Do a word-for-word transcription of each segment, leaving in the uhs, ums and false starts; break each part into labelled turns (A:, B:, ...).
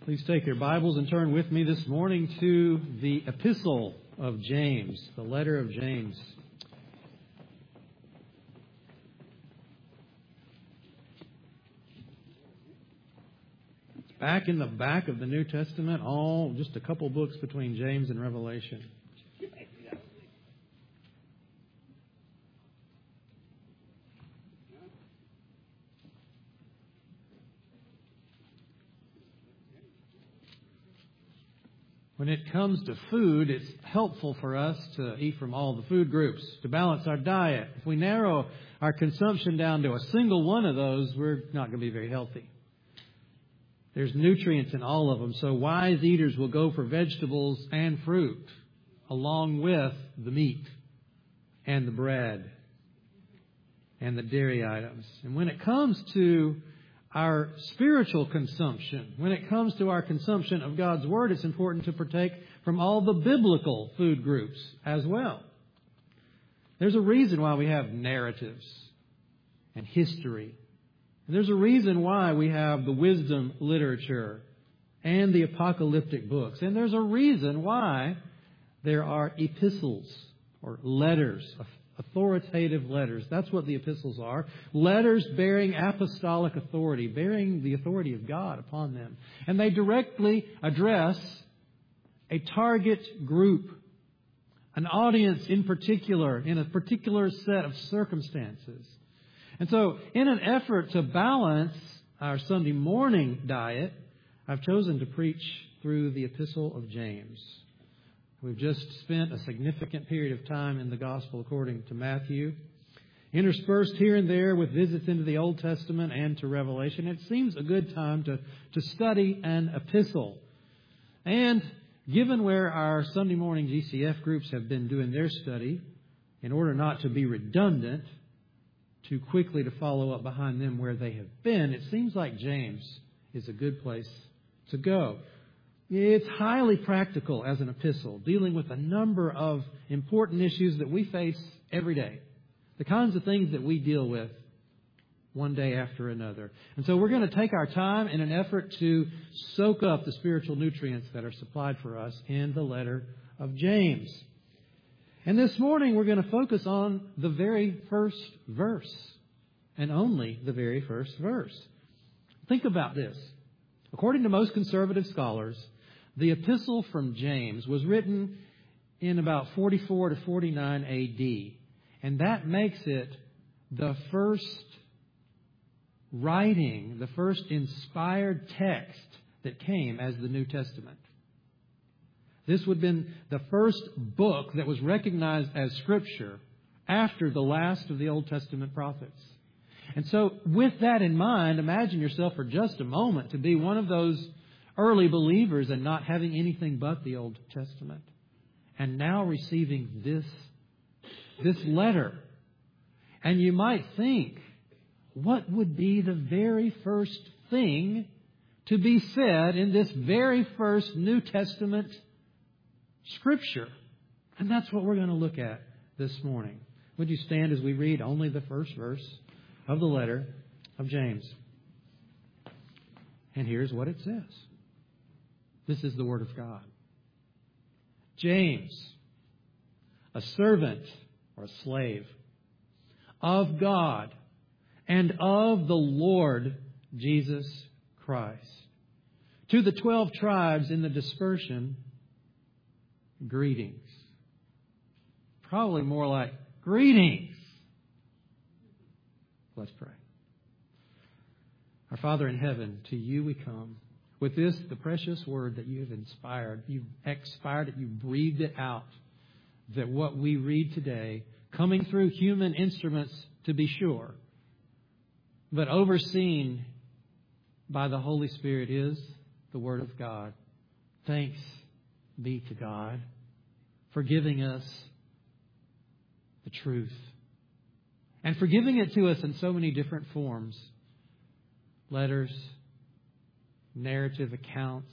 A: Please take your Bibles and turn with me this morning to the Epistle of James, the letter of James. It's back in the back of the New Testament, all just a couple books between James and Revelation. When it comes to food, it's helpful for us to eat from all the food groups to balance our diet. If we narrow our consumption down to a single one of those, we're not going to be very healthy. There's nutrients in all of them, so wise eaters will go for vegetables and fruit along with the meat and the bread and the dairy items. And when it comes to our spiritual consumption, when it comes to our consumption of God's Word, it's important to partake from all the biblical food groups as well. There's a reason why we have narratives and history. And there's a reason why we have the wisdom literature and the apocalyptic books. And there's a reason why there are epistles or letters, authoritative letters. That's what the epistles are. Letters bearing apostolic authority, bearing the authority of God upon them. And they directly address a target group, an audience in particular, in a particular set of circumstances. And so, in an effort to balance our Sunday morning diet, I've chosen to preach through the Epistle of James. We've just spent a significant period of time in the Gospel according to Matthew, interspersed here and there with visits into the Old Testament and to Revelation. It seems a good time to, to study an epistle. And given where our Sunday morning G C F groups have been doing their study, in order not to be redundant, too quickly to follow up behind them where they have been, it seems like James is a good place to go. It's highly practical as an epistle, dealing with a number of important issues that we face every day. The kinds of things that we deal with one day after another. And so we're going to take our time in an effort to soak up the spiritual nutrients that are supplied for us in the letter of James. And this morning we're going to focus on the very first verse, and only the very first verse. Think about this. According to most conservative scholars, the epistle from James was written in about forty-four to forty-nine A D. And that makes it the first writing, the first inspired text that came as the New Testament. This would have been the first book that was recognized as Scripture after the last of the Old Testament prophets. And so with that in mind, imagine yourself for just a moment to be one of those early believers and not having anything but the Old Testament, and now receiving this, this letter. And you might think, what would be the very first thing to be said in this very first New Testament Scripture? And that's what we're going to look at this morning. Would you stand as we read only the first verse of the letter of James? And here's what it says. This is the Word of God. James, a servant or a slave of God and of the Lord Jesus Christ, to the twelve tribes in the dispersion, greetings. Probably more like greetings. Let's pray. Our Father in heaven, to you we come. With this, the precious word that you have inspired, you've expired it, you've breathed it out, that what we read today, coming through human instruments to be sure, but overseen by the Holy Spirit, is the Word of God. Thanks be to God for giving us the truth and for giving it to us in so many different forms. Letters, narrative accounts,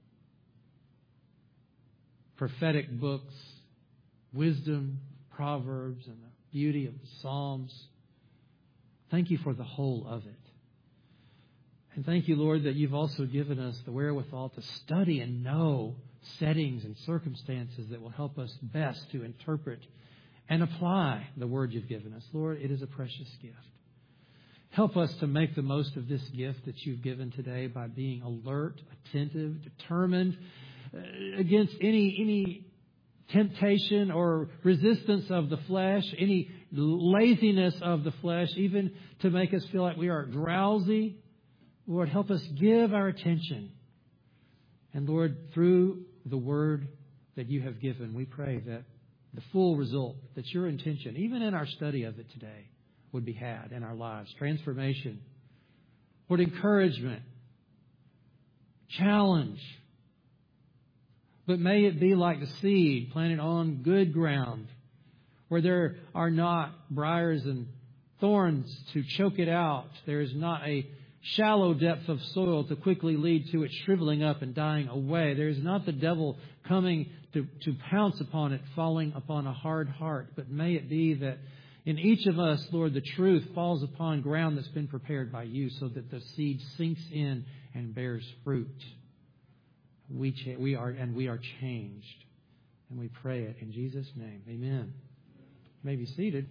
A: prophetic books, wisdom, Proverbs, and the beauty of the Psalms. Thank you for the whole of it. And thank you, Lord, that you've also given us the wherewithal to study and know settings and circumstances that will help us best to interpret and apply the word you've given us. Lord, it is a precious gift. Help us to make the most of this gift that you've given today by being alert, attentive, determined against any any temptation or resistance of the flesh, any laziness of the flesh, even to make us feel like we are drowsy. Lord, help us give our attention. And Lord, through the word that you have given, we pray that the full result, that your intention, even in our study of it today, would be had in our lives. Transformation, Lord, encouragement, challenge. But may it be like the seed planted on good ground, where there are not briars and thorns to choke it out. There is not a shallow depth of soil to quickly lead to it shriveling up and dying away. There is not the devil coming to, to pounce upon it, falling upon a hard heart. But may it be that in each of us, Lord, the truth falls upon ground that's been prepared by you so that the seed sinks in and bears fruit. We, cha- we are, and we are changed. And we pray it in Jesus' name. Amen. You may be seated.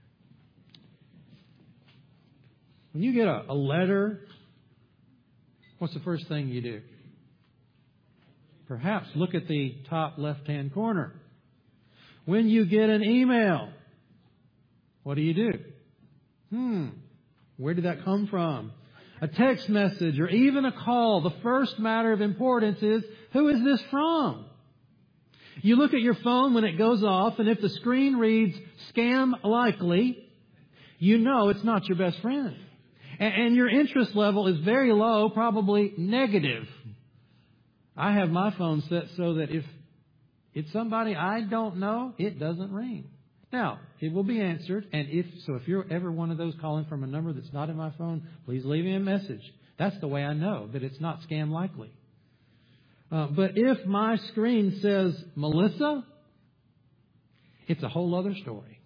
A: When you get a, a letter, what's the first thing you do? Perhaps look at the top left-hand corner. When you get an email, what do you do? Hmm, where did that come from? A text message or even a call. The first matter of importance is, who is this from? You look at your phone when it goes off, and if the screen reads scam likely, you know it's not your best friend. And your interest level is very low, probably negative. I have my phone set so that if it's somebody I don't know, it doesn't ring. Now, it will be answered, and if so, if you're ever one of those calling from a number that's not in my phone, please leave me a message. That's the way I know that it's not scam likely. Uh, but if my screen says Melissa, it's a whole other story.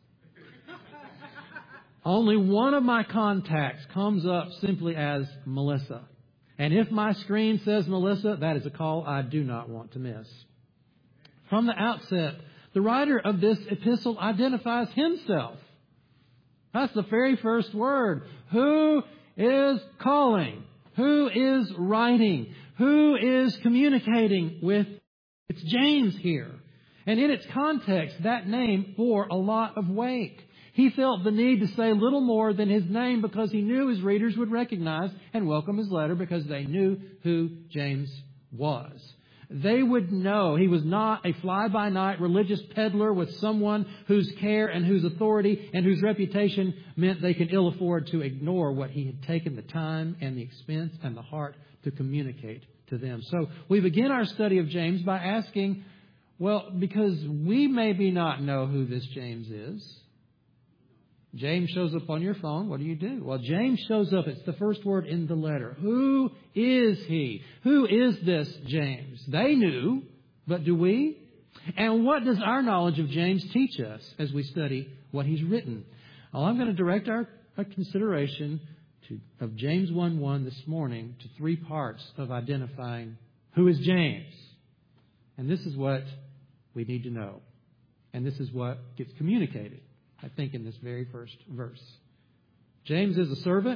A: Only one of my contacts comes up simply as Melissa. And if my screen says Melissa, that is a call I do not want to miss. From the outset, the writer of this epistle identifies himself. That's the very first word. Who is calling? Who is writing? Who is communicating with? It's James here. And in its context, that name bore a lot of weight. He felt the need to say little more than his name because he knew his readers would recognize and welcome his letter because they knew who James was. They would know he was not a fly-by-night religious peddler with someone whose care and whose authority and whose reputation meant they could ill afford to ignore what he had taken the time and the expense and the heart to communicate to them. So we begin our study of James by asking, well, because we maybe not know who this James is. James shows up on your phone. What do you do? Well, James shows up. It's the first word in the letter. Who is he? Who is this James? They knew, but do we? And what does our knowledge of James teach us as we study what he's written? Well, I'm going to direct our, our consideration to, of James one one this morning to three parts of identifying who is James. And this is what we need to know. And this is what gets communicated, I think, in this very first verse. James is a servant,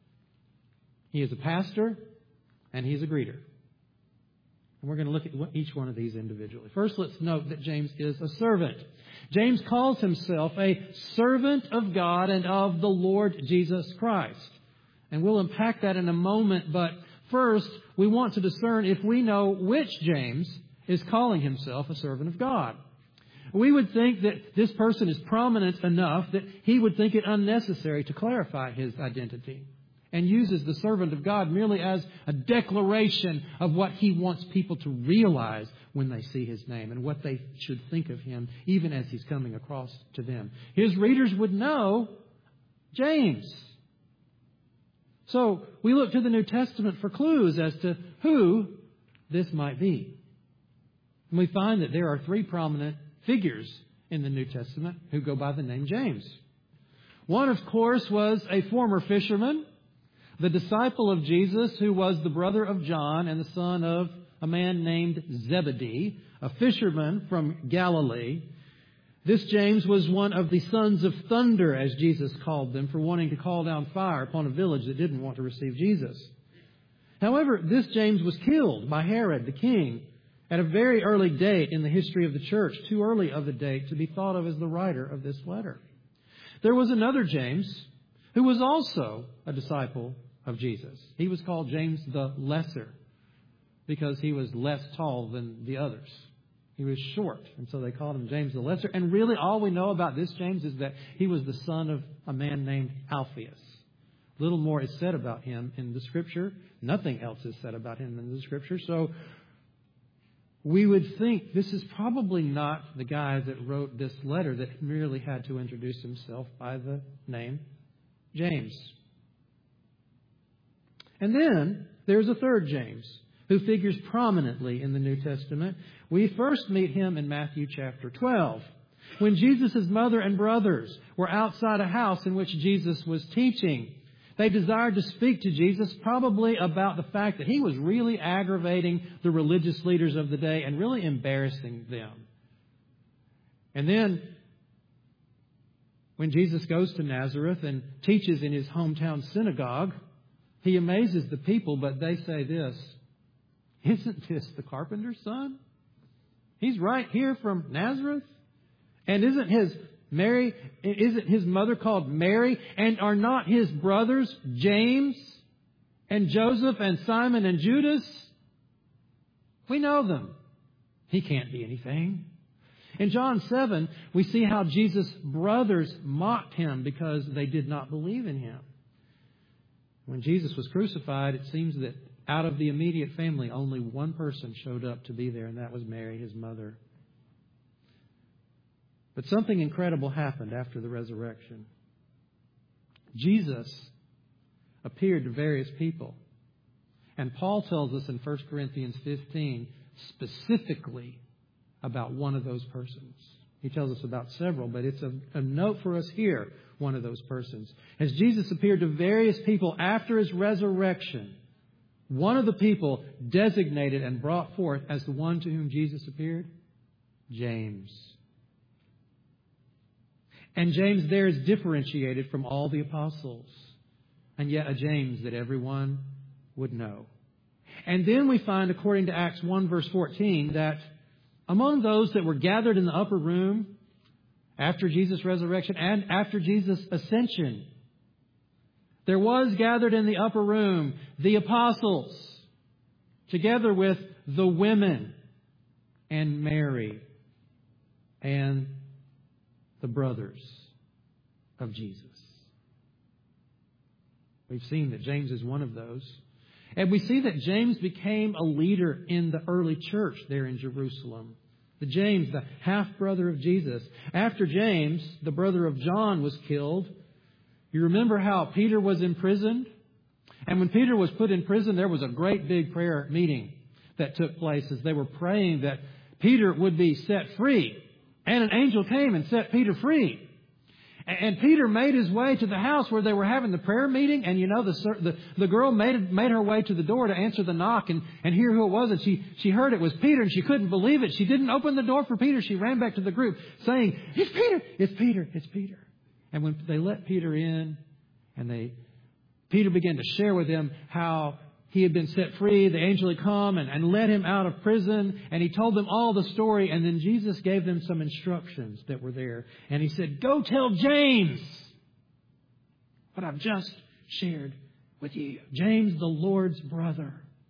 A: he is a pastor, and he's a greeter. And we're going to look at each one of these individually. First, let's note that James is a servant. James calls himself a servant of God and of the Lord Jesus Christ. And we'll unpack that in a moment, but first, we want to discern if we know which James is calling himself a servant of God. We would think that this person is prominent enough that he would think it unnecessary to clarify his identity and uses the servant of God merely as a declaration of what he wants people to realize when they see his name and what they should think of him even as he's coming across to them. His readers would know James. So we look to the New Testament for clues as to who this might be. And we find that there are three prominent figures in the New Testament who go by the name James. One, of course, was a former fisherman, the disciple of Jesus who was the brother of John and the son of a man named Zebedee, a fisherman from Galilee. This James was one of the sons of thunder, as Jesus called them, for wanting to call down fire upon a village that didn't want to receive Jesus. However, this James was killed by Herod the king at a very early date in the history of the church, too early of a date to be thought of as the writer of this letter. There was another James who was also a disciple of Jesus. He was called James the Lesser because he was less tall than the others. He was short, and so they called him James the Lesser. And really all we know about this James is that he was the son of a man named Alphaeus. Little more is said about him in the Scripture. Nothing else is said about him in the Scripture. So we would think this is probably not the guy that wrote this letter that merely had to introduce himself by the name James. And then there's a third James who figures prominently in the New Testament. We first meet him in Matthew chapter twelve, when Jesus' mother and brothers were outside a house in which Jesus was teaching. They desired to speak to Jesus probably about the fact that he was really aggravating the religious leaders of the day and really embarrassing them. And then when Jesus goes to Nazareth and teaches in his hometown synagogue, he amazes the people, but they say this, "Isn't this the carpenter's son? He's right here from Nazareth. And isn't his Mary, isn't his mother called Mary? And are not his brothers James and Joseph and Simon and Judas? We know them. He can't be anything." In John seven, we see how Jesus' brothers mocked him because they did not believe in him. When Jesus was crucified, it seems that out of the immediate family, only one person showed up to be there, and that was Mary, his mother. But something incredible happened after the resurrection. Jesus appeared to various people. And Paul tells us in First Corinthians fifteen specifically about one of those persons. He tells us about several, but it's a, a note for us here, one of those persons. As Jesus appeared to various people after his resurrection, one of the people designated and brought forth as the one to whom Jesus appeared, James. And James there is differentiated from all the apostles, and yet a James that everyone would know. And then we find, according to Acts one verse fourteen, that among those that were gathered in the upper room after Jesus' resurrection and after Jesus' ascension, there was gathered in the upper room the apostles, together with the women and Mary and the brothers of Jesus. We've seen that James is one of those. And we see that James became a leader in the early church there in Jerusalem. The James, the half-brother of Jesus. After James, the brother of John, was killed, you remember how Peter was imprisoned? And when Peter was put in prison, there was a great big prayer meeting that took place as they were praying that Peter would be set free. And an angel came and set Peter free. And Peter made his way to the house where they were having the prayer meeting. And you know, the the, the girl made made her way to the door to answer the knock and, and hear who it was. And she, she heard it was Peter, and she couldn't believe it. She didn't open the door for Peter. She ran back to the group saying, "It's Peter! It's Peter! It's Peter!" And when they let Peter in, and they Peter began to share with them how he had been set free. The angel had come and, and led him out of prison. And he told them all the story. And then Jesus gave them some instructions that were there. And he said, "Go tell James what I've just shared with you." James, the Lord's brother.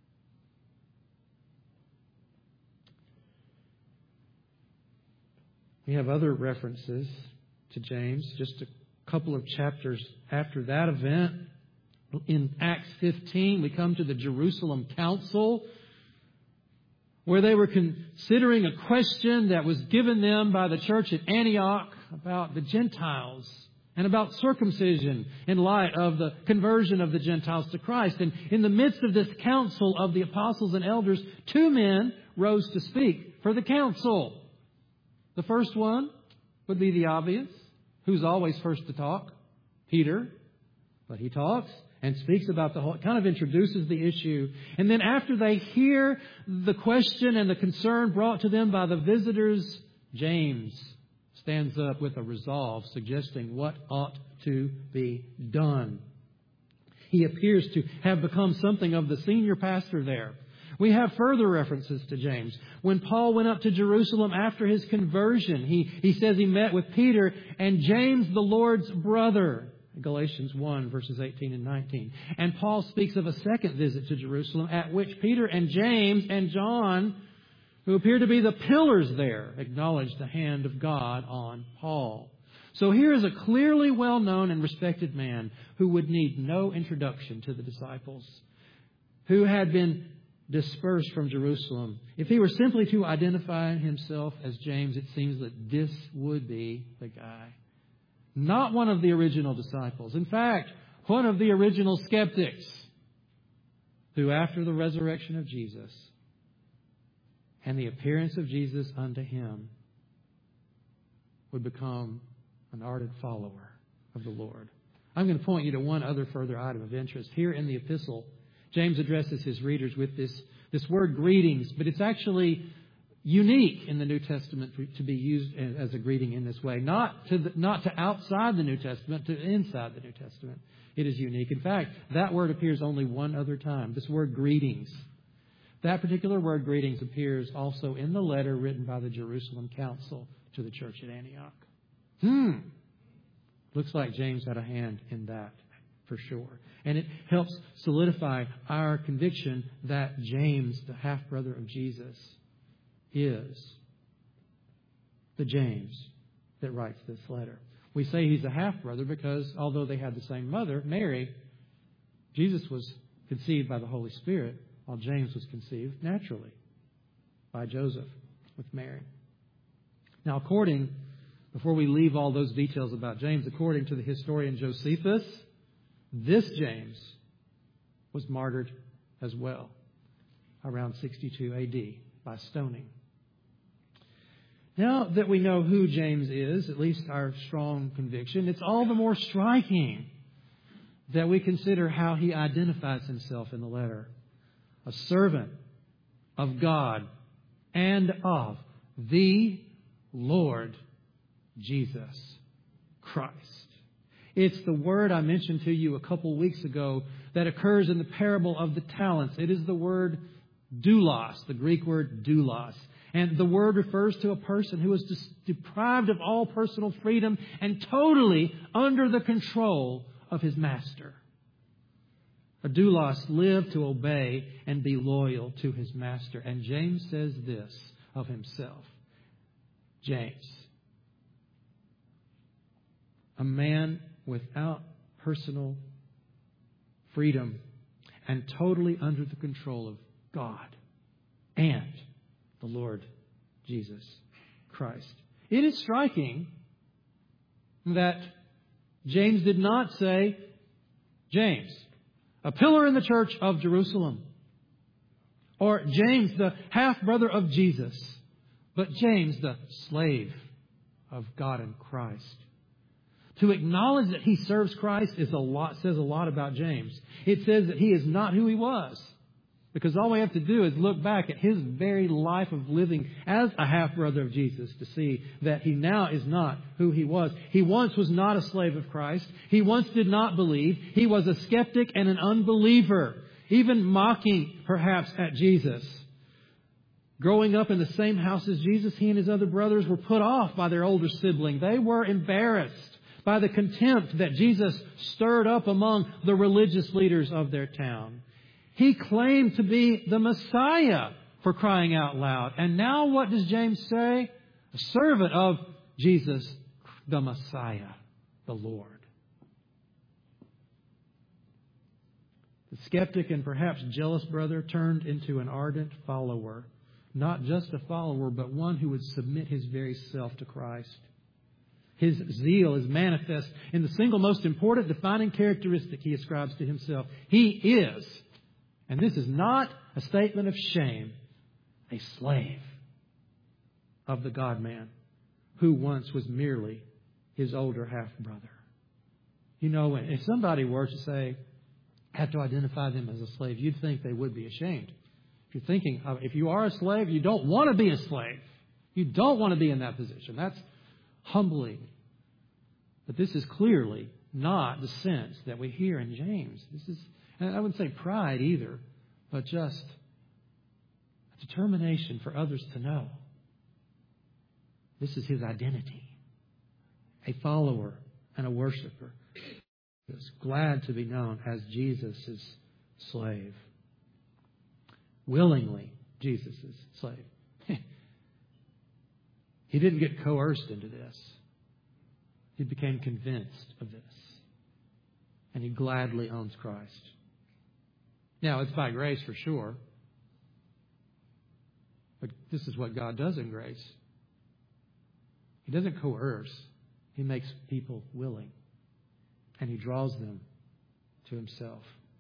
A: We have other references to James. Just a couple of chapters after that event. In Acts fifteen, we come to the Jerusalem Council, where they were considering a question that was given them by the church at Antioch about the Gentiles and about circumcision in light of the conversion of the Gentiles to Christ. And in the midst of this council of the apostles and elders, two men rose to speak for the council. The first one would be the obvious, who's always first to talk, Peter. But he talks. and speaks about the whole, kind of introduces the issue. And then after they hear the question and the concern brought to them by the visitors, James stands up with a resolve suggesting what ought to be done. He appears to have become something of the senior pastor there. We have further references to James. When Paul went up to Jerusalem after his conversion, he, he says he met with Peter and James, the Lord's brother. Galatians one, verses eighteen and nineteen. And Paul speaks of a second visit to Jerusalem at which Peter and James and John, who appear to be the pillars there, acknowledged the hand of God on Paul. So here is a clearly well-known and respected man who would need no introduction to the disciples, who had been dispersed from Jerusalem. If he were simply to identify himself as James, it seems that this would be the guy. Not one of the original disciples. In fact, one of the original skeptics who, after the resurrection of Jesus and the appearance of Jesus unto him, would become an ardent follower of the Lord. I'm going to point you to one other further item of interest. Here in the epistle, James addresses his readers with this, this word greetings, but it's actually unique in the New Testament for, to be used as a greeting in this way. Not to, the, not to outside the New Testament, to inside the New Testament. It is unique. In fact, that word appears only one other time. This word greetings. That particular word greetings appears also in the letter written by the Jerusalem Council to the church at Antioch. Hmm. Looks like James had a hand in that for sure. And it helps solidify our conviction that James, the half-brother of Jesus, is the James that writes this letter. We say he's a half-brother because although they had the same mother, Mary, Jesus was conceived by the Holy Spirit, while James was conceived naturally by Joseph with Mary. Now, according, before we leave all those details about James, according to the historian Josephus, this James was martyred as well around sixty-two A D by stoning. Now that we know who James is, at least our strong conviction, it's all the more striking that we consider how he identifies himself in the letter. A servant of God and of the Lord Jesus Christ. It's the word I mentioned to you a couple weeks ago that occurs in the parable of the talents. It is the word doulos, the Greek word doulos. And the word refers to a person who is deprived of all personal freedom and totally under the control of his master. A doulos lived to obey and be loyal to his master. And James says this of himself. James, a man without personal freedom and totally under the control of God and the Lord Jesus Christ. It is striking that James did not say, James, a pillar in the church of Jerusalem, or James, the half-brother of Jesus, but James, the slave of God and Christ. To acknowledge that he serves Christ is a lot, says a lot about James. It says that he is not who he was. Because all we have to do is look back at his very life of living as a half-brother of Jesus to see that he now is not who he was. He once was not a slave of Christ. He once did not believe. He was a skeptic and an unbeliever, even mocking perhaps at Jesus. Growing up in the same house as Jesus, he and his other brothers were put off by their older sibling. They were embarrassed by the contempt that Jesus stirred up among the religious leaders of their town. He claimed to be the Messiah, for crying out loud. And now what does James say? A servant of Jesus, the Messiah, the Lord. The skeptic and perhaps jealous brother turned into an ardent follower. Not just a follower, but one who would submit his very self to Christ. His zeal is manifest in the single most important defining characteristic he ascribes to himself. He is, and this is not a statement of shame, a slave of the God-man who once was merely his older half-brother. You know, if somebody were to say, had to identify them as a slave, you'd think they would be ashamed. If you're thinking, of, if you are a slave, you don't want to be a slave. You don't want to be in that position. That's humbling. But this is clearly not the sense that we hear in James. This is, and I wouldn't say pride either, but just a determination for others to know. This is his identity. A follower and a worshiper. Is glad to be known as Jesus' slave. Willingly, Jesus' slave. He didn't get coerced into this. He became convinced of this. And he gladly owns Christ. Now, it's by grace for sure. But this is what God does in grace. He doesn't coerce. He makes people willing. And he draws them to himself.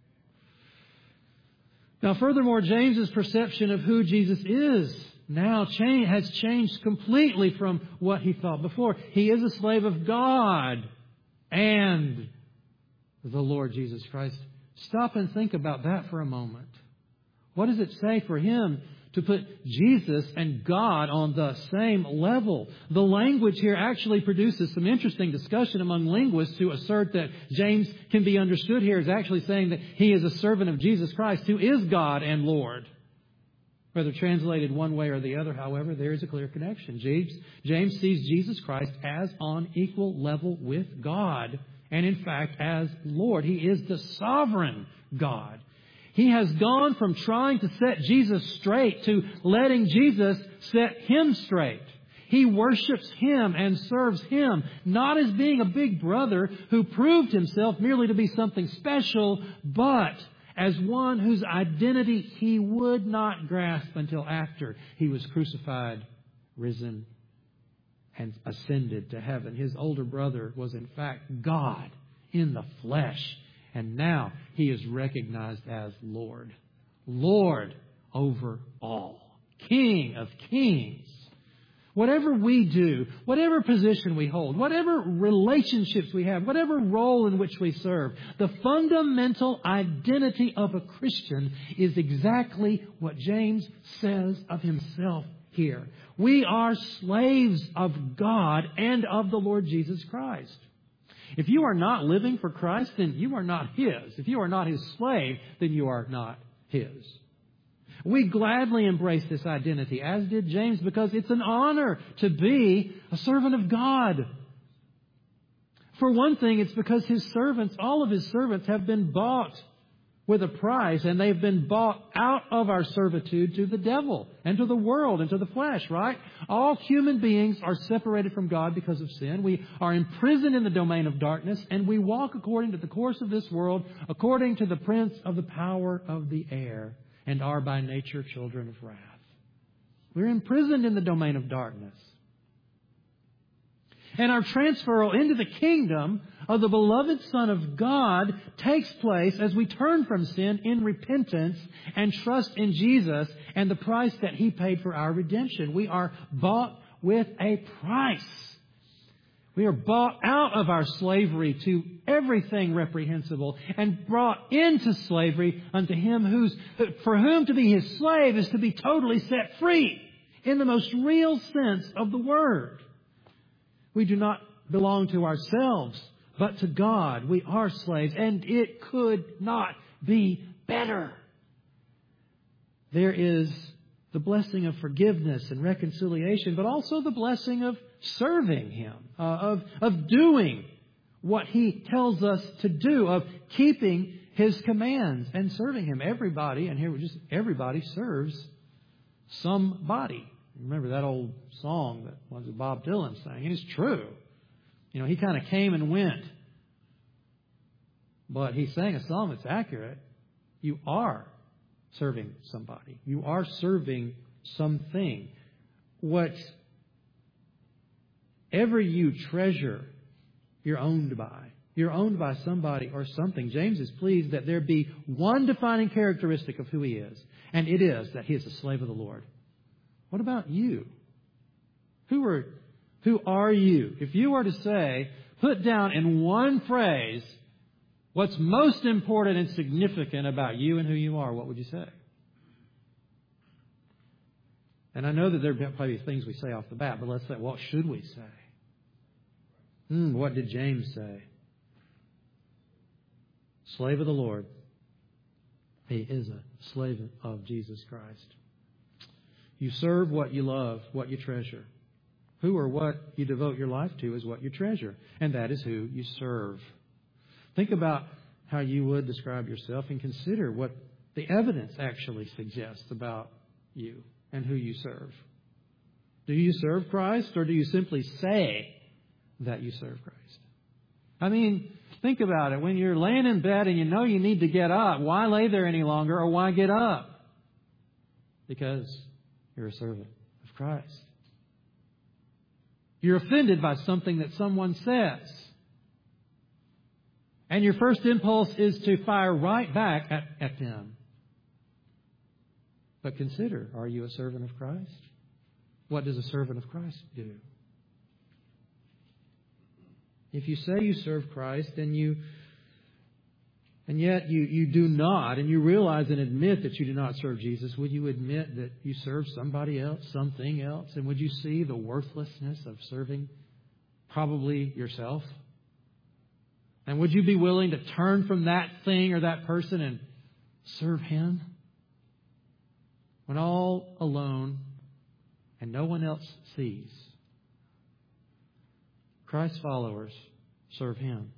A: Now, furthermore, James's perception of who Jesus is now change, has changed completely from what he thought before. He is a slave of God and the Lord Jesus Christ. Stop and think about that for a moment. What does it say for him to put Jesus and God on the same level? The language here actually produces some interesting discussion among linguists who assert that James can be understood here as actually saying that he is a servant of Jesus Christ, who is God and Lord. Whether translated one way or the other, however, there is a clear connection. James, James sees Jesus Christ as on equal level with God, and in fact as Lord. He is the sovereign God. He has gone from trying to set Jesus straight to letting Jesus set him straight. He worships him and serves him, not as being a big brother who proved himself merely to be something special, but as one whose identity he would not grasp until after he was crucified, risen, and ascended to heaven. His older brother was in fact God in the flesh. And now he is recognized as Lord. Lord over all. King of kings. Whatever we do, whatever position we hold, whatever relationships we have, whatever role in which we serve, the fundamental identity of a Christian is exactly what James says of himself here. We are slaves of God and of the Lord Jesus Christ. If you are not living for Christ, then you are not His. If you are not His slave, then you are not His. We gladly embrace this identity, as did James, because it's an honor to be a servant of God. For one thing, it's because His servants, all of His servants, have been bought with a price, and they've been bought out of our servitude to the devil and to the world and to the flesh, right? All human beings are separated from God because of sin. We are imprisoned in the domain of darkness, and we walk according to the course of this world, according to the prince of the power of the air, and are by nature children of wrath. We're imprisoned in the domain of darkness. And our transfer into the kingdom of the beloved Son of God takes place as we turn from sin in repentance and trust in Jesus and the price that He paid for our redemption. We are bought with a price. We are bought out of our slavery to everything reprehensible and brought into slavery unto Him who's, for whom to be His slave is to be totally set free in the most real sense of the word. We do not belong to ourselves, but to God. We are slaves, and it could not be better. There is the blessing of forgiveness and reconciliation, but also the blessing of serving Him, uh, of, of doing what He tells us to do, of keeping His commands and serving Him. Everybody, and here we just everybody serves somebody. Remember that old song that was Bob Dylan sang? And it's true. You know, he kind of came and went. But he sang a song that's accurate. You are serving somebody. You are serving something. Whatever you treasure, you're owned by. You're owned by somebody or something. James is pleased that there be one defining characteristic of who he is. And it is that he is a slave of the Lord. What about you? Who are, who are you? If you were to say, put down in one phrase what's most important and significant about you and who you are, what would you say? And I know that there are probably things we say off the bat, but let's say, what should we say? Hmm, what did James say? Slave of the Lord. He is a slave of Jesus Christ. You serve what you love, what you treasure. Who or what you devote your life to is what you treasure. And that is who you serve. Think about how you would describe yourself and consider what the evidence actually suggests about you and who you serve. Do you serve Christ, or do you simply say that you serve Christ? I mean, think about it. When you're laying in bed and you know you need to get up, why lay there any longer, or why get up? Because you're a servant of Christ. You're offended by something that someone says. And your first impulse is to fire right back at, at them. But consider, are you a servant of Christ? What does a servant of Christ do? If you say you serve Christ and you and yet you, you do not, and you realize and admit that you do not serve Jesus, would you admit that you serve somebody else, something else? And would you see the worthlessness of serving probably yourself? And would you be willing to turn from that thing or that person and serve Him? When all alone and no one else sees, Christ's followers serve Him.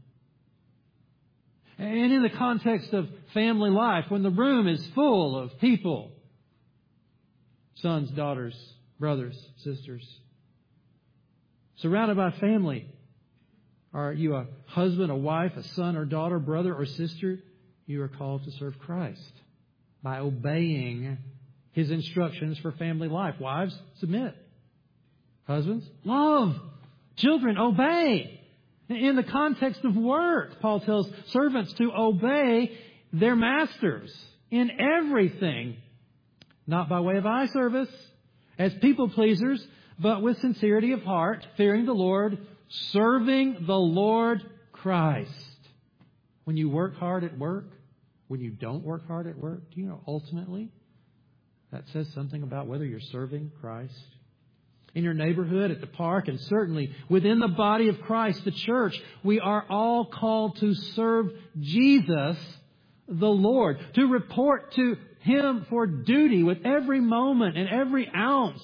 A: And in the context of family life, when the room is full of people, sons, daughters, brothers, sisters, surrounded by family, are you a husband, a wife, a son or daughter, brother or sister? You are called to serve Christ by obeying His instructions for family life. Wives, submit. Husbands, love. Children, obey. In the context of work, Paul tells servants to obey their masters in everything, not by way of eye service, as people pleasers, but with sincerity of heart, fearing the Lord, serving the Lord Christ. When you work hard at work, when you don't work hard at work, do you know ultimately that says something about whether you're serving Christ? In your neighborhood, at the park, and certainly within the body of Christ, the church, we are all called to serve Jesus, the Lord, to report to Him for duty with every moment and every ounce.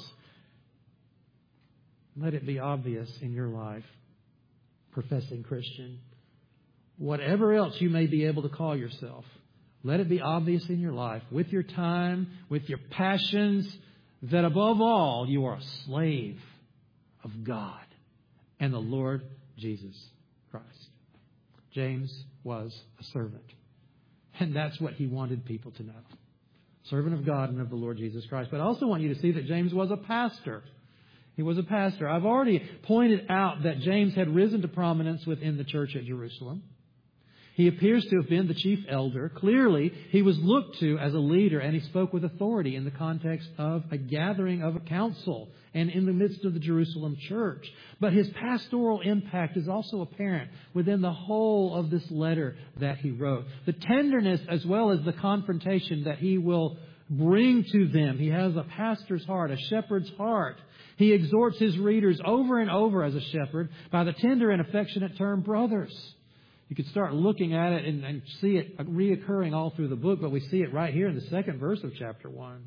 A: Let it be obvious in your life, professing Christian, whatever else you may be able to call yourself, let it be obvious in your life, with your time, with your passions, that above all, you are a slave of God and the Lord Jesus Christ. James was a servant. And that's what he wanted people to know. Servant of God and of the Lord Jesus Christ. But I also want you to see that James was a pastor. He was a pastor. I've already pointed out that James had risen to prominence within the church at Jerusalem. He appears to have been the chief elder. Clearly, he was looked to as a leader, and he spoke with authority in the context of a gathering of a council and in the midst of the Jerusalem church. But his pastoral impact is also apparent within the whole of this letter that he wrote. The tenderness as well as the confrontation that he will bring to them. He has a pastor's heart, a shepherd's heart. He exhorts his readers over and over as a shepherd by the tender and affectionate term brothers. You could start looking at it and, and see it reoccurring all through the book, but we see it right here in the second verse of chapter one.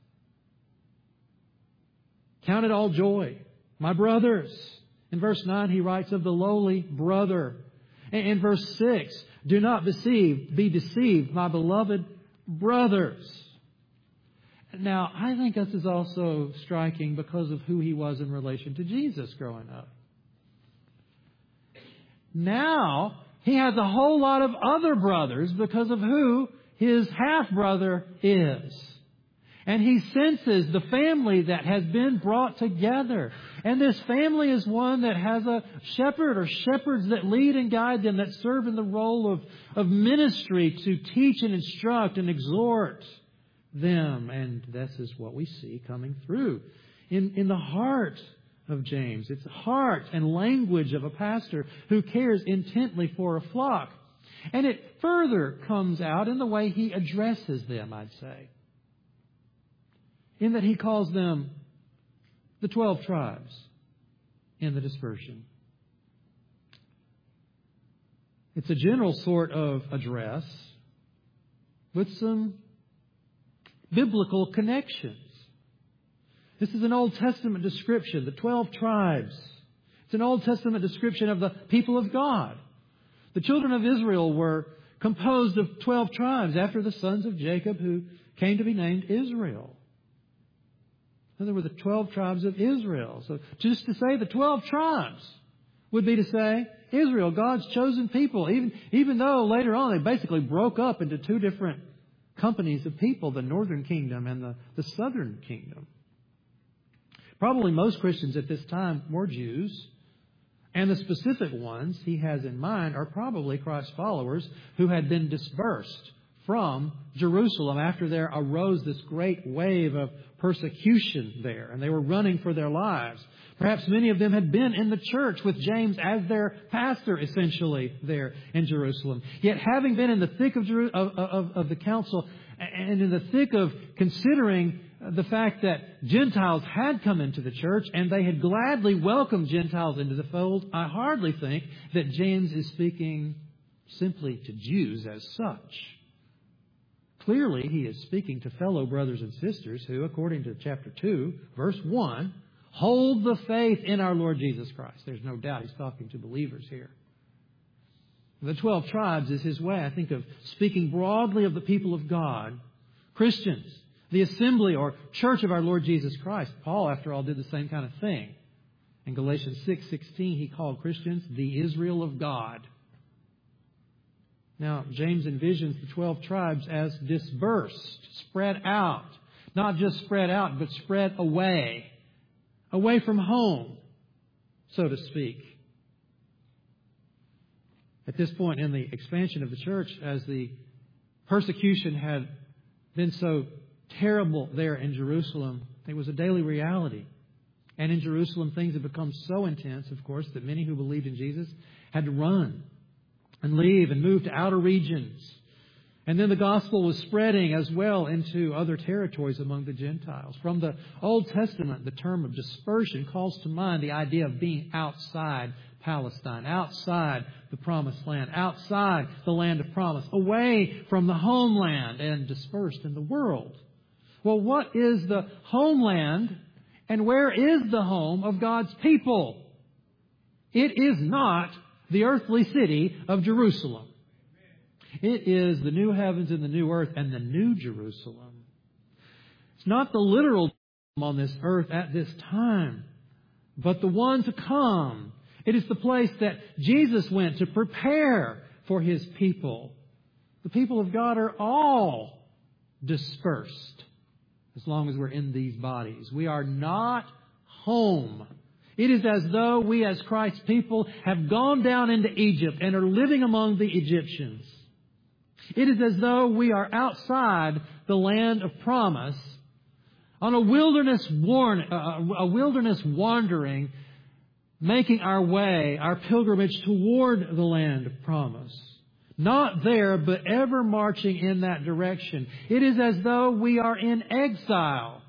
A: Count it all joy, my brothers. In verse nine, he writes of the lowly brother. In, in verse six, do not deceive, be deceived, my beloved brothers. Now, I think this is also striking because of who he was in relation to Jesus growing up. Now, he has a whole lot of other brothers because of who his half-brother is. And he senses the family that has been brought together. And this family is one that has a shepherd or shepherds that lead and guide them, that serve in the role of, of ministry to teach and instruct and exhort them. And this is what we see coming through in, in the heart of James. It's the heart and language of a pastor who cares intently for a flock. And it further comes out in the way he addresses them, I'd say. In that he calls them the twelve tribes in the dispersion. It's a general sort of address with some biblical connections. This is an Old Testament description, the twelve tribes. It's an Old Testament description of the people of God. The children of Israel were composed of twelve tribes after the sons of Jacob who came to be named Israel. And there were the twelve tribes of Israel. So just to say the twelve tribes would be to say Israel, God's chosen people, even, even though later on they basically broke up into two different companies of people, the northern kingdom and the, the southern kingdom. Probably most Christians at this time were Jews. And the specific ones he has in mind are probably Christ's followers who had been dispersed from Jerusalem after there arose this great wave of persecution there. And they were running for their lives. Perhaps many of them had been in the church with James as their pastor, essentially, there in Jerusalem. Yet having been in the thick of, Jeru- of, of, of the council and in the thick of considering the fact that Gentiles had come into the church and they had gladly welcomed Gentiles into the fold, I hardly think that James is speaking simply to Jews as such. Clearly, he is speaking to fellow brothers and sisters who, according to chapter two, verse one, hold the faith in our Lord Jesus Christ. There's no doubt he's talking to believers here. The twelve tribes is his way, I think, of speaking broadly of the people of God, Christians, the assembly or church of our Lord Jesus Christ. Paul, after all, did the same kind of thing. In Galatians six sixteen, he called Christians the Israel of God. Now, James envisions the twelve tribes as dispersed, spread out. Not just spread out, but spread away. Away from home, so to speak. At this point in the expansion of the church, as the persecution had been so terrible there in Jerusalem, it was a daily reality. And in Jerusalem, things had become so intense, of course, that many who believed in Jesus had to run and leave and move to outer regions. And then the gospel was spreading as well into other territories among the Gentiles. From the Old Testament, the term of dispersion calls to mind the idea of being outside Palestine, outside the promised land, outside the land of promise, away from the homeland and dispersed in the world. Well, what is the homeland and where is the home of God's people? It is not the earthly city of Jerusalem. It is the new heavens and the new earth and the new Jerusalem. It's not the literal on this earth at this time, but the one to come. It is the place that Jesus went to prepare for His people. The people of God are all dispersed as long as we're in these bodies. We are not home. It is as though we as Christ's people have gone down into Egypt and are living among the Egyptians. It is as though we are outside the land of promise on a wilderness warn, uh, a wilderness wandering, making our way, our pilgrimage toward the land of promise. Not there, but ever marching in that direction. It is as though we are in exile,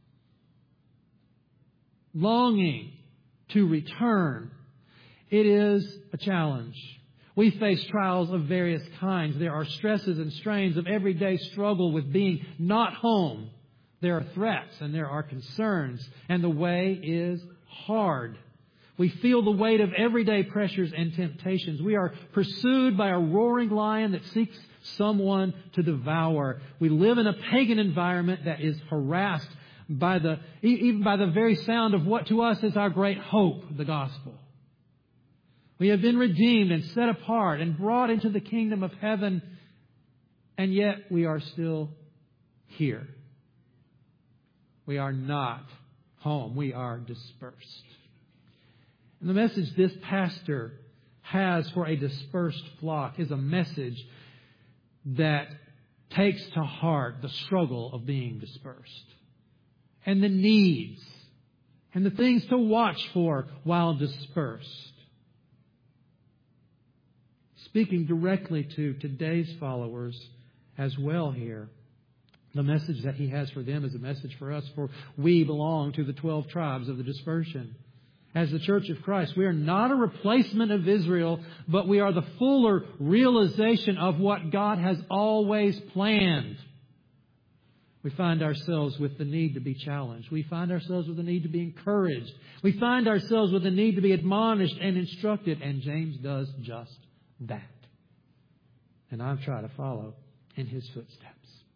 A: longing to return. It is a challenge. We face trials of various kinds. There are stresses and strains of everyday struggle with being not home. There are threats and there are concerns, and the way is hard. We feel the weight of everyday pressures and temptations. We are pursued by a roaring lion that seeks someone to devour. We live in a pagan environment that is harassed by the, even by the very sound of what to us is our great hope, the gospel. We have been redeemed and set apart and brought into the kingdom of heaven, and yet we are still here. We are not home. We are dispersed. And the message this pastor has for a dispersed flock is a message that takes to heart the struggle of being dispersed and the needs and the things to watch for while dispersed. speaking directly to today's followers as well here. The message that He has for them is a message for us, for we belong to the twelve tribes of the dispersion. As the Church of Christ, we are not a replacement of Israel, but we are the fuller realization of what God has always planned. We find ourselves with the need to be challenged. We find ourselves with the need to be encouraged. We find ourselves with the need to be admonished and instructed. And James does just that. And I'm trying to follow in his footsteps.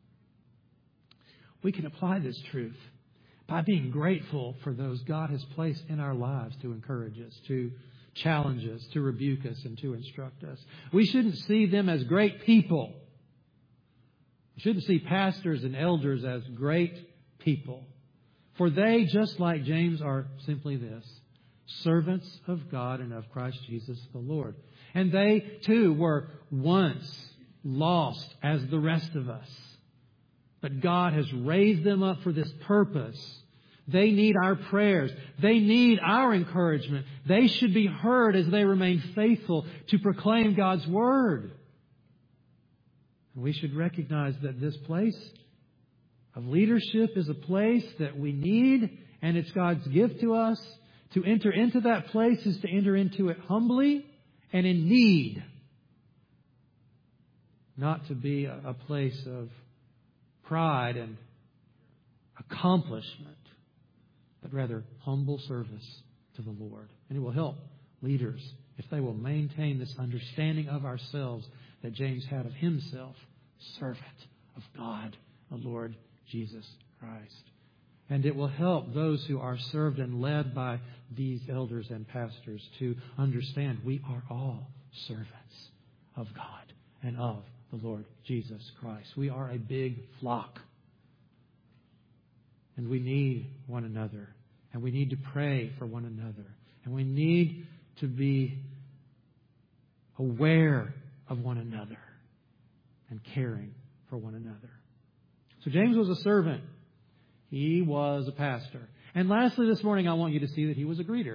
A: We can apply this truth by being grateful for those God has placed in our lives to encourage us, to challenge us, to rebuke us, and to instruct us. We shouldn't see them as great people. We shouldn't see pastors and elders as great people. For they, just like James, are simply this: servants of God and of Christ Jesus the Lord. And they, too, were once lost as the rest of us. But God has raised them up for this purpose. They need our prayers. They need our encouragement. They should be heard as they remain faithful to proclaim God's Word. We should recognize that this place of leadership is a place that we need, and it's God's gift to us. To enter into that place is to enter into it humbly and in need. Not to be a, a place of pride and accomplishment, but rather humble service to the Lord. And it will help leaders if they will maintain this understanding of ourselves that James had of himself, servant of God, the Lord Jesus Christ. And it will help those who are served and led by these elders and pastors to understand we are all servants of God and of the Lord Jesus Christ. We are a big flock. And we need one another. And we need to pray for one another. And we need to be aware of one another and caring for one another. So James was a servant. He was a pastor. And lastly, this morning, I want you to see that he was a greeter.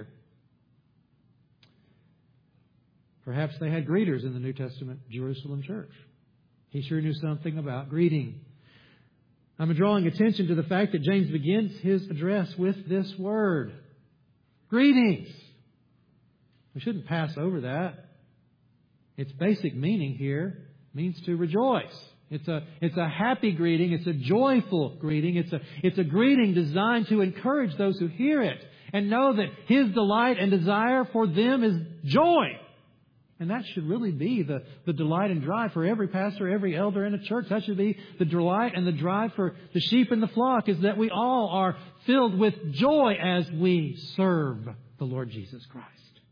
A: Perhaps they had greeters in the New Testament Jerusalem church. He sure knew something about greeting. I'm drawing attention to the fact that James begins his address with this word: greetings. We shouldn't pass over that. Its basic meaning here means to rejoice. It's a, it's a happy greeting. It's a joyful greeting. It's a, it's a greeting designed to encourage those who hear it and know that His delight and desire for them is joy. And that should really be the, the delight and drive for every pastor, every elder in a church. That should be the delight and the drive for the sheep in the flock, is that we all are filled with joy as we serve the Lord Jesus Christ.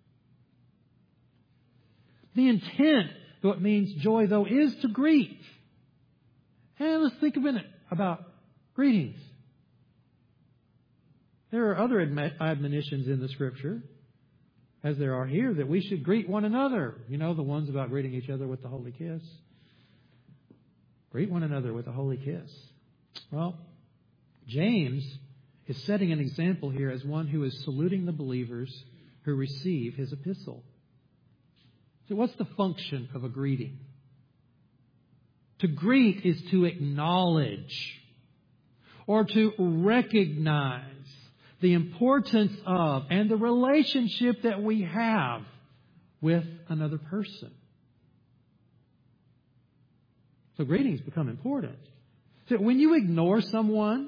A: The intent, though it means joy, though, is to greet. And let's think a minute about greetings. There are other admonitions in the Scripture, as there are here, that we should greet one another. You know, the ones about greeting each other with the holy kiss. Greet one another with a holy kiss. Well, James is setting an example here as one who is saluting the believers who receive his epistle. So what's the function of a greeting? To greet is to acknowledge or to recognize the importance of and the relationship that we have with another person. So greetings become important. So when you ignore someone,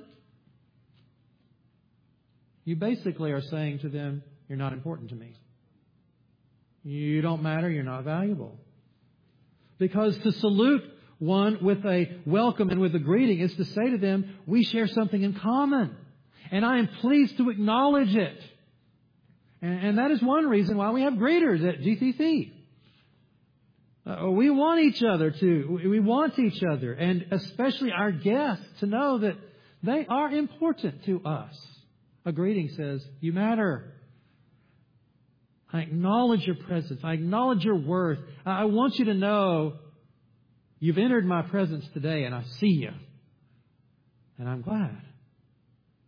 A: you basically are saying to them, you're not important to me. You don't matter, you're not valuable. Because to salute one with a welcome and with a greeting is to say to them, we share something in common. And I am pleased to acknowledge it. And, and that is one reason why we have greeters at G C C. Uh, we want each other to, we want each other, and especially our guests, to know that they are important to us. A greeting says, you matter. I acknowledge your presence. I acknowledge your worth. I want you to know you've entered my presence today, and I see you. And I'm glad.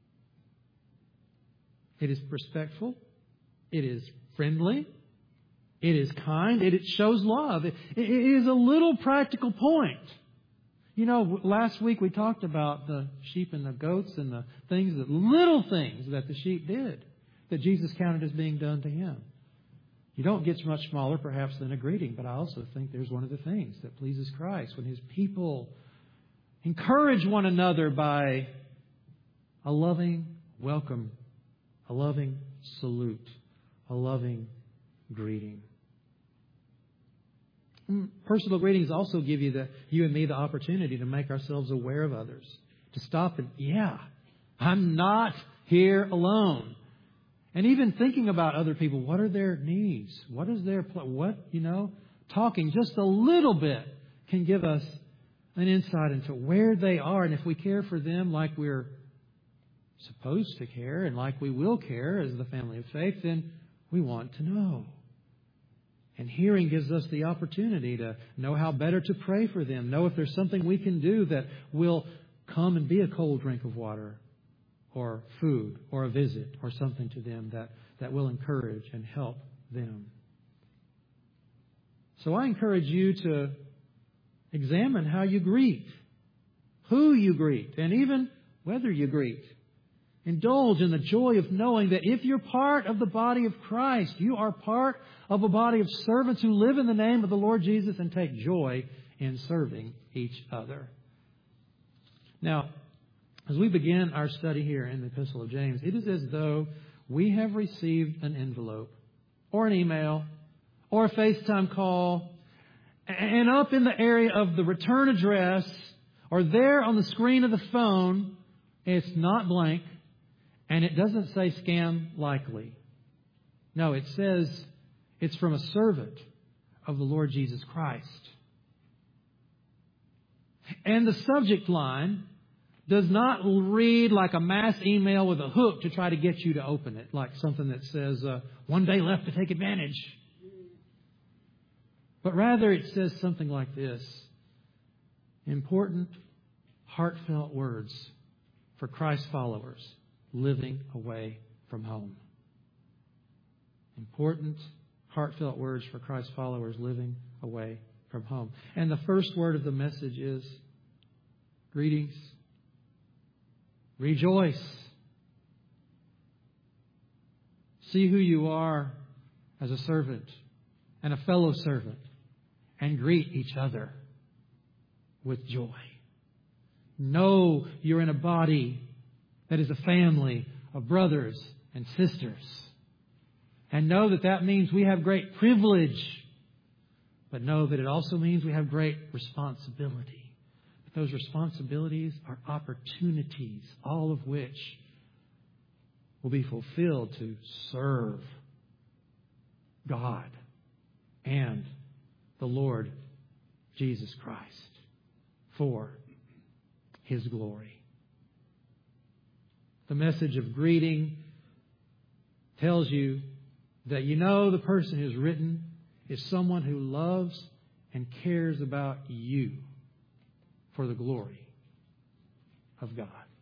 A: It is respectful. It is friendly. It is kind. It, it shows love. It, it is a little practical point. You know, last week we talked about the sheep and the goats and the things, the little things that the sheep did that Jesus counted as being done to Him. You don't get much smaller, perhaps, than a greeting, but I also think there's one of the things that pleases Christ when His people encourage one another by a loving welcome, a loving salute, a loving greeting. Personal greetings also give you the you and me the opportunity to make ourselves aware of others. To stop and, yeah, I'm not here alone. And even thinking about other people, what are their needs? What is their, what, you know, talking just a little bit can give us an insight into where they are. And if we care for them like we're supposed to care and like we will care as the family of faith, then we want to know. And hearing gives us the opportunity to know how better to pray for them, know if there's something we can do that will come and be a cold drink of water or food or a visit or something to them that, that will encourage and help them. So I encourage you to examine how you greet, who you greet, and even whether you greet. Indulge in the joy of knowing that if you're part of the body of Christ, you are part of a body of servants who live in the name of the Lord Jesus and take joy in serving each other. Now, as we begin our study here in the Epistle of James, it is as though we have received an envelope or an email or a FaceTime call, and up in the area of the return address or there on the screen of the phone, it's not blank. And it doesn't say scam likely. No, it says it's from a servant of the Lord Jesus Christ. And the subject line does not read like a mass email with a hook to try to get you to open it, like something that says, uh, one day left to take advantage. But rather it says something like this: important, heartfelt words for Christ followers living away from home. Important, heartfelt words for Christ followers living away from home. And the first word of the message is greetings. Rejoice. See who you are as a servant and a fellow servant, and greet each other with joy. Know you're in a body that is a family of brothers and sisters. And know that that means we have great privilege. But know that it also means we have great responsibility. But those responsibilities are opportunities, all of which will be fulfilled to serve God and the Lord Jesus Christ for His glory. The message of greeting tells you that you know the person who's written is someone who loves and cares about you for the glory of God.